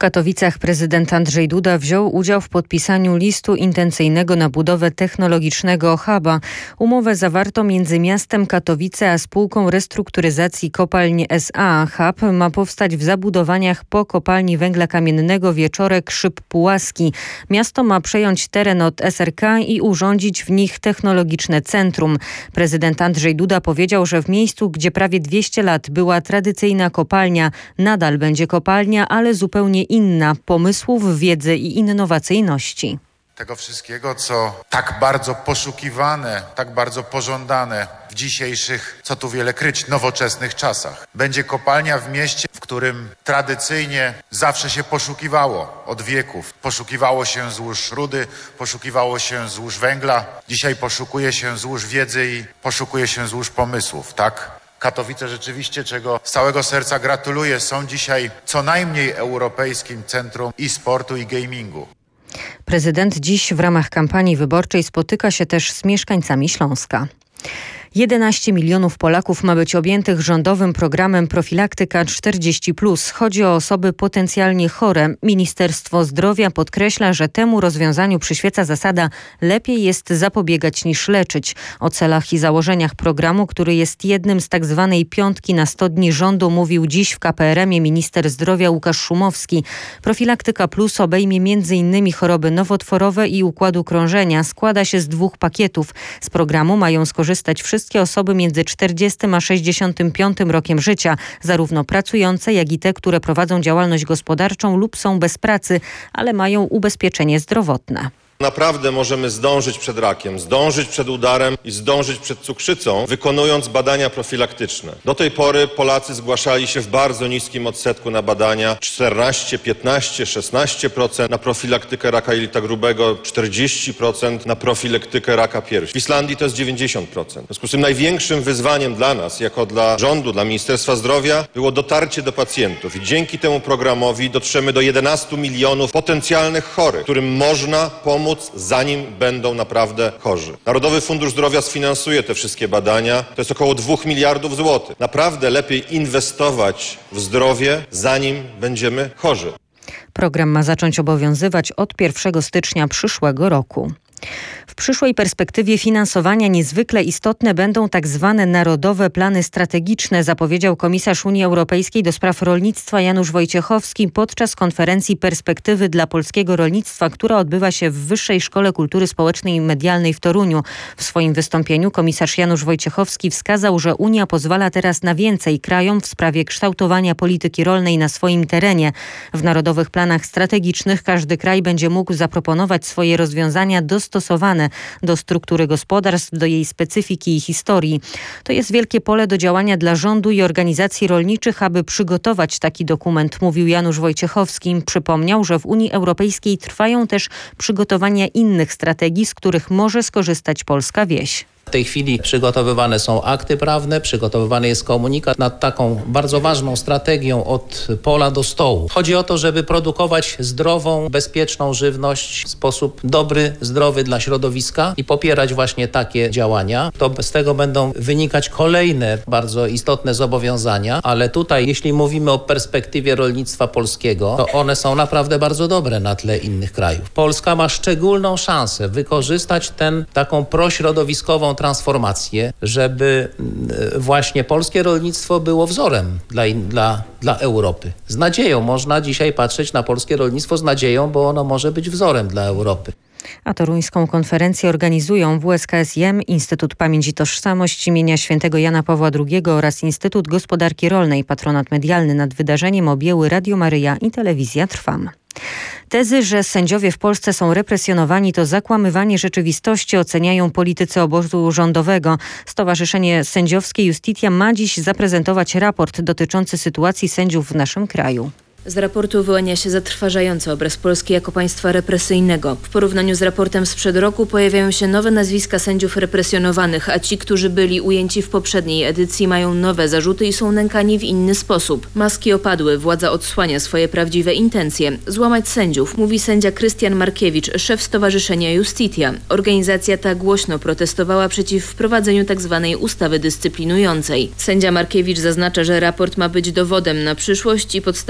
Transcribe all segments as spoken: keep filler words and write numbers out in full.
Katowicach prezydent Andrzej Duda wziął udział w podpisaniu listu intencyjnego na budowę technologicznego huba. Umowę zawarto między miastem Katowice a spółką restrukturyzacji kopalń S A. Hub ma powstać w zabudowaniach po kopalni węgla kamiennego Wieczorek Szyb Pułaski. Miasto ma przejąć teren od S R K i urządzić w nich technologiczne centrum. Prezydent Andrzej Duda powiedział, że w miejscu, gdzie prawie dwieście lat była tradycyjna kopalnia, nadal będzie kopalnia, ale zupełnie inna, pomysłów, wiedzy i innowacyjności. Tego wszystkiego, co tak bardzo poszukiwane, tak bardzo pożądane w dzisiejszych, co tu wiele kryć, nowoczesnych czasach. Będzie kopalnia w mieście, w którym tradycyjnie zawsze się poszukiwało od wieków. Poszukiwało się złóż rudy, poszukiwało się złóż węgla. Dzisiaj poszukuje się złóż wiedzy i poszukuje się złóż pomysłów, tak? Katowice rzeczywiście, czego z całego serca gratuluję, są dzisiaj co najmniej europejskim centrum i sportu, i gamingu. Prezydent dziś w ramach kampanii wyborczej spotyka się też z mieszkańcami Śląska. jedenaście milionów Polaków ma być objętych rządowym programem Profilaktyka czterdzieści plus. Chodzi o osoby potencjalnie chore. Ministerstwo Zdrowia podkreśla, że temu rozwiązaniu przyświeca zasada lepiej jest zapobiegać niż leczyć. O celach i założeniach programu, który jest jednym z tak zwanej piątki na sto dni rządu, mówił dziś w K P R M ie minister zdrowia Łukasz Szumowski. Profilaktyka plus obejmie między innymi choroby nowotworowe i układu krążenia. Składa się z dwóch pakietów. Z programu mają skorzystać wszystkie Wszystkie osoby między czterdziestym a sześćdziesiątym piątym rokiem życia, zarówno pracujące, jak i te, które prowadzą działalność gospodarczą lub są bez pracy, ale mają ubezpieczenie zdrowotne. Naprawdę możemy zdążyć przed rakiem, zdążyć przed udarem i zdążyć przed cukrzycą, wykonując badania profilaktyczne. Do tej pory Polacy zgłaszali się w bardzo niskim odsetku na badania, czternaście, piętnaście, szesnaście procent na profilaktykę raka jelita grubego, czterdzieści procent na profilaktykę raka piersi. W Islandii to jest dziewięćdziesiąt procent. W związku z tym największym wyzwaniem dla nas, jako dla rządu, dla Ministerstwa Zdrowia, było dotarcie do pacjentów i dzięki temu programowi dotrzemy do jedenastu milionów potencjalnych chorych, którym można pomóc, zanim będą naprawdę chorzy. Narodowy Fundusz Zdrowia sfinansuje te wszystkie badania. To jest około dwóch miliardów złotych. Naprawdę lepiej inwestować w zdrowie, zanim będziemy chorzy. Program ma zacząć obowiązywać od pierwszego stycznia przyszłego roku. W przyszłej perspektywie finansowania niezwykle istotne będą tak zwane narodowe plany strategiczne, zapowiedział komisarz Unii Europejskiej do spraw rolnictwa Janusz Wojciechowski podczas konferencji Perspektywy dla polskiego rolnictwa, która odbywa się w Wyższej Szkole Kultury Społecznej i Medialnej w Toruniu. W swoim wystąpieniu komisarz Janusz Wojciechowski wskazał, że Unia pozwala teraz na więcej krajom w sprawie kształtowania polityki rolnej na swoim terenie. W narodowych planach strategicznych każdy kraj będzie mógł zaproponować swoje rozwiązania dostosowane do struktury gospodarstw, do jej specyfiki i historii. To jest wielkie pole do działania dla rządu i organizacji rolniczych, aby przygotować taki dokument, mówił Janusz Wojciechowski. Przypomniał, że w Unii Europejskiej trwają też przygotowania innych strategii, z których może skorzystać polska wieś. W tej chwili przygotowywane są akty prawne, przygotowywany jest komunikat nad taką bardzo ważną strategią od pola do stołu. Chodzi o to, żeby produkować zdrową, bezpieczną żywność w sposób dobry, zdrowy dla środowiska i popierać właśnie takie działania. To z tego będą wynikać kolejne bardzo istotne zobowiązania, ale tutaj, jeśli mówimy o perspektywie rolnictwa polskiego, to one są naprawdę bardzo dobre na tle innych krajów. Polska ma szczególną szansę wykorzystać tę taką prośrodowiskową transformację, żeby właśnie polskie rolnictwo było wzorem dla, dla, dla Europy. Z nadzieją można dzisiaj patrzeć na polskie rolnictwo z nadzieją, bo ono może być wzorem dla Europy. A toruńską konferencję organizują W S K S I M, Instytut Pamięć i Tożsamość imienia Świętego Jana Pawła drugiego oraz Instytut Gospodarki Rolnej. Patronat medialny nad wydarzeniem objęły Radio Maryja i Telewizja Trwam. Tezy, że sędziowie w Polsce są represjonowani, to zakłamywanie rzeczywistości, oceniają politycy obozu rządowego. Stowarzyszenie Sędziowskie Justitia ma dziś zaprezentować raport dotyczący sytuacji sędziów w naszym kraju. Z raportu wyłania się zatrważający obraz Polski jako państwa represyjnego. W porównaniu z raportem sprzed roku pojawiają się nowe nazwiska sędziów represjonowanych, a ci, którzy byli ujęci w poprzedniej edycji, mają nowe zarzuty i są nękani w inny sposób. Maski opadły, władza odsłania swoje prawdziwe intencje. Złamać sędziów, mówi sędzia Krystian Markiewicz, szef Stowarzyszenia Justitia. Organizacja ta głośno protestowała przeciw wprowadzeniu tzw. ustawy dyscyplinującej. Sędzia Markiewicz zaznacza, że raport ma być dowodem na przyszłość i podstawą do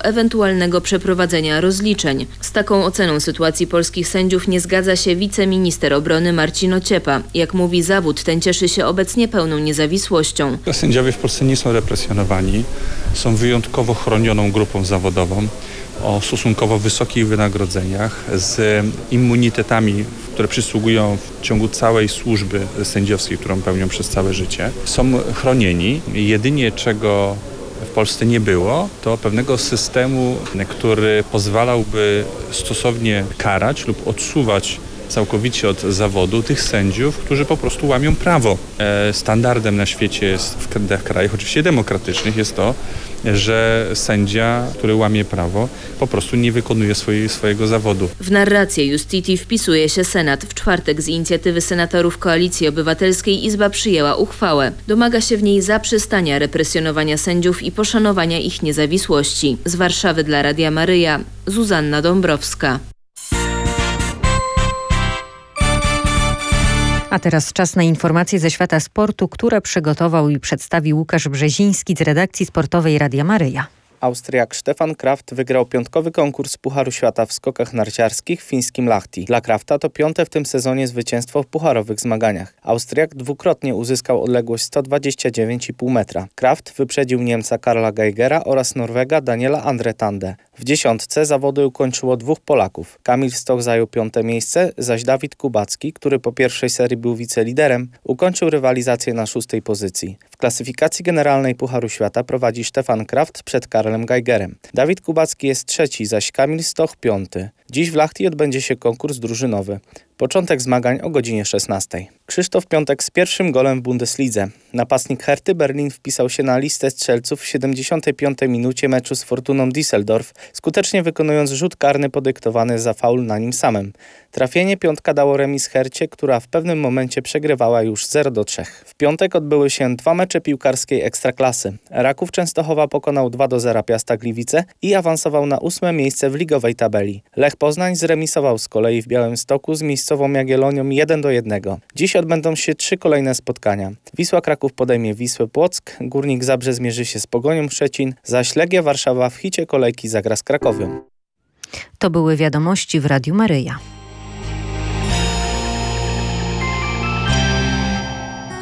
do ewentualnego przeprowadzenia rozliczeń. Z taką oceną sytuacji polskich sędziów nie zgadza się wiceminister obrony Marcin Ociepa. Jak mówi, zawód ten cieszy się obecnie pełną niezawisłością. Sędziowie w Polsce nie są represjonowani, są wyjątkowo chronioną grupą zawodową o stosunkowo wysokich wynagrodzeniach, z immunitetami, które przysługują w ciągu całej służby sędziowskiej, którą pełnią przez całe życie. Są chronieni. Jedynie czego w Polsce nie było, to pewnego systemu, który pozwalałby stosownie karać lub odsuwać całkowicie od zawodu tych sędziów, którzy po prostu łamią prawo. E, standardem na świecie jest, w krajach oczywiście demokratycznych jest to, że sędzia, który łamie prawo, po prostu nie wykonuje swojej, swojego zawodu. W narrację Justiti wpisuje się Senat. W czwartek z inicjatywy senatorów Koalicji Obywatelskiej Izba przyjęła uchwałę. Domaga się w niej zaprzestania represjonowania sędziów i poszanowania ich niezawisłości. Z Warszawy dla Radia Maryja, Zuzanna Dąbrowska. A teraz czas na informacje ze świata sportu, które przygotował i przedstawił Łukasz Brzeziński z redakcji sportowej Radia Maryja. Austriak Stefan Kraft wygrał piątkowy konkurs Pucharu Świata w skokach narciarskich w fińskim Lahti. Dla Krafta to piąte w tym sezonie zwycięstwo w pucharowych zmaganiach. Austriak dwukrotnie uzyskał odległość sto dwadzieścia dziewięć i pół metra. Kraft wyprzedził Niemca Karla Geigera oraz Norwega Daniela Andre-Tande. W dziesiątce zawody ukończyło dwóch Polaków. Kamil Stoch zajął piąte miejsce, zaś Dawid Kubacki, który po pierwszej serii był wiceliderem, ukończył rywalizację na szóstej pozycji. W klasyfikacji generalnej Pucharu Świata prowadzi Stefan Kraft przed Karlem Geigerem. Dawid Kubacki jest trzeci, zaś Kamil Stoch piąty. Dziś w Lahti odbędzie się konkurs drużynowy. Początek zmagań o godzinie szesnastej. Krzysztof Piątek z pierwszym golem w Bundeslidze. Napastnik Herty Berlin wpisał się na listę strzelców w siedemdziesiątej piątej minucie meczu z Fortuną Düsseldorf, skutecznie wykonując rzut karny podyktowany za faul na nim samym. Trafienie Piątka dało remis Hercie, która w pewnym momencie przegrywała już zero do trzech. W piątek odbyły się dwa mecze piłkarskiej Ekstraklasy. Raków Częstochowa pokonał dwa do zera Piasta Gliwice i awansował na ósme miejsce w ligowej tabeli. Lech Poznań zremisował z kolei w Białymstoku z miejscową Jagiellonią jeden do jednego. Dziś odbędą się trzy kolejne spotkania. Wisła Kraków podejmie Wisłę Płock, Górnik Zabrze zmierzy się z Pogonią Szczecin, zaś Legia Warszawa w hicie kolejki zagra z Krakowią. To były wiadomości w Radiu Maryja.